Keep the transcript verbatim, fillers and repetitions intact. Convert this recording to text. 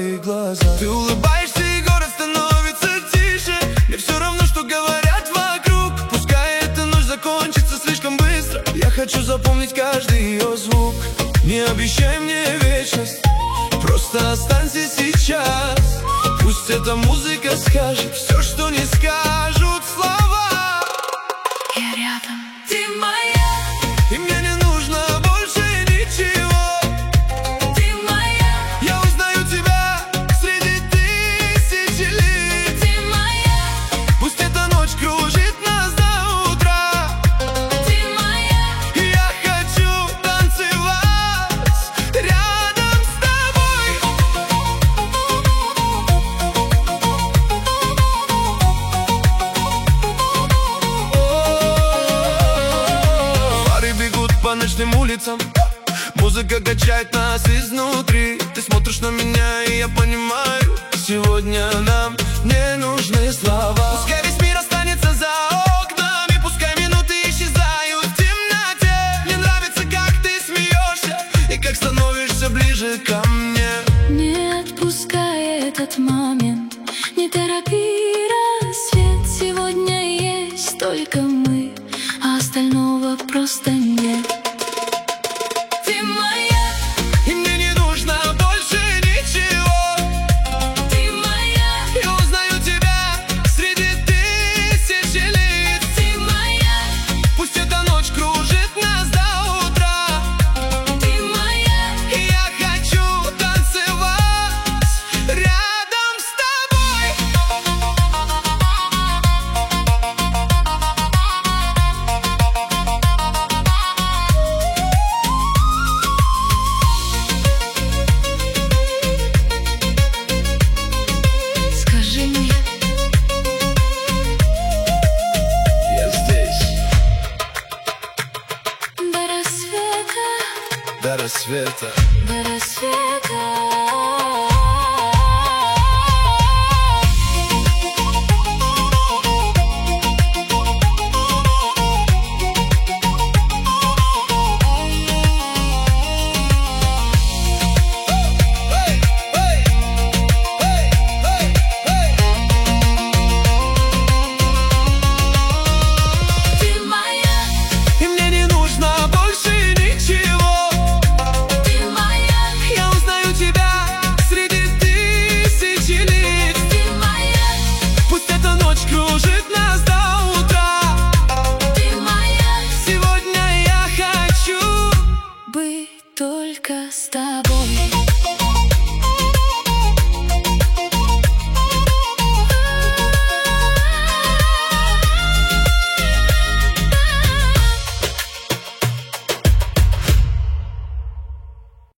твои глаза. Ты улыбаешься, и город становится тише. Мне все равно, что говорят вокруг. Пускай эта ночь закончится слишком быстро. Я хочу запомнить каждый ее звук. Не обещай мне вечность, просто останься сейчас. Пусть эта музыка скажет все, что не скажут слова. Я рядом, ты моя, и мне не нужно больше ничего. ты моя, я узнаю тебя среди тысячи лиц. ты моя, пусть эта ночь кружит нас до утра. ты моя, И я хочу танцевать рядом с тобой. Фары бегут по ночным улицам, музыка качает нас изнутри. Ты смотришь на меня, и я понимаю,